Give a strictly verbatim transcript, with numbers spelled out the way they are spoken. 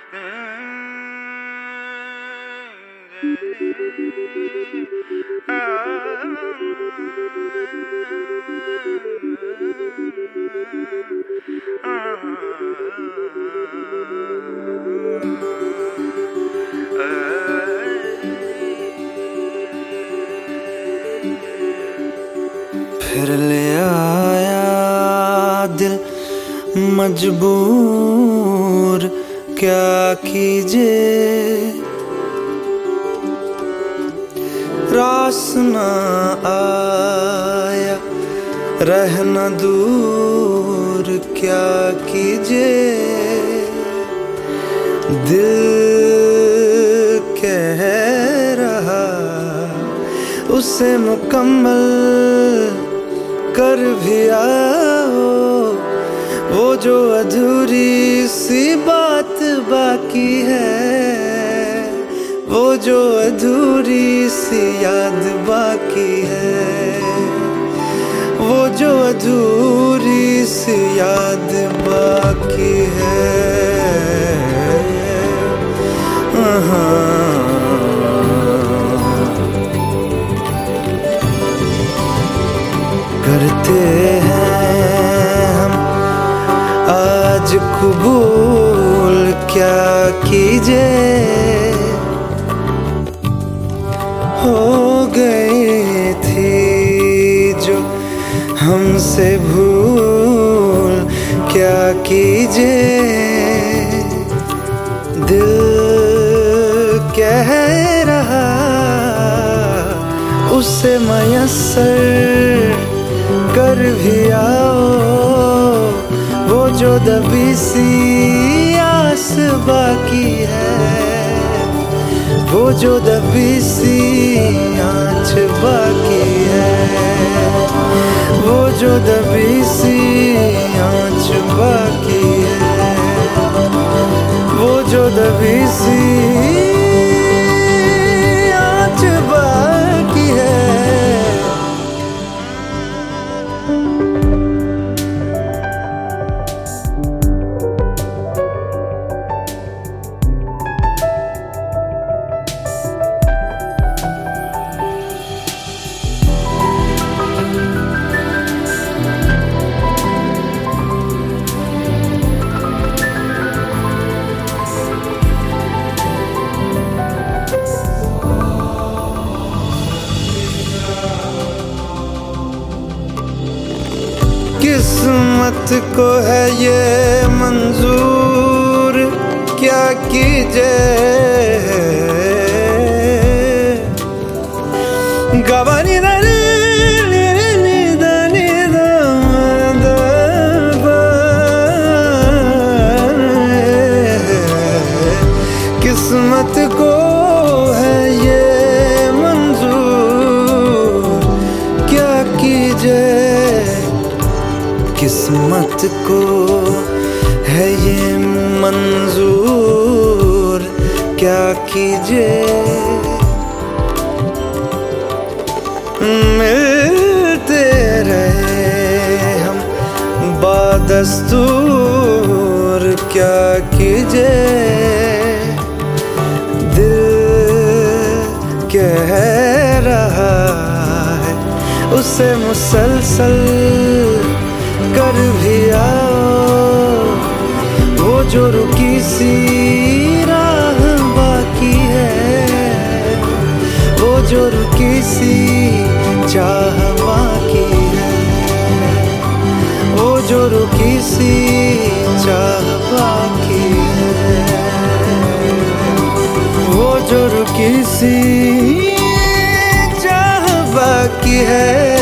फिर ले आया दिल मजबूर, क्या कीजिए रास न आया रहना दूर, क्या कीजिए दिल कह रहा उसे मुकम्मल कर भी आओ, वो जो अधूरी सी बात बाकी है, वो जो अधूरी सी याद बाकी है, वो जो अधूरी सी याद बाकी है। करते हैं हम आज कबूल, क्या कीजिए हो गई थी जो हमसे भूल, क्या कीजिए दिल कह रहा उसे मयस्सर कर भी आओ, वो जो दबी सी आस बाकी है, वो जो दबी सी आँच बाकी है, वो जो दबी सी आँच बाकी है, वो जो दबी सी आँच बाकी है। किस्मत को है ये मंजूर, क्या कीजिए गवानी दनी दनी किस्मत को है ये मंजूर, क्या कीजिए किस्मत को है ये मंजूर, क्या कीजिए मिलते रहे हम बादस्तूर, क्या कीजिए दिल कह रहा है उसे मुसलसल कर भी आओ, वो जो रुकी सी राह बाकी है, वो जो रुकी सी चाह बाकी है, वो जो रुकी सी चाह बाकी है, वो जो रुकी सी चाह बाकी है।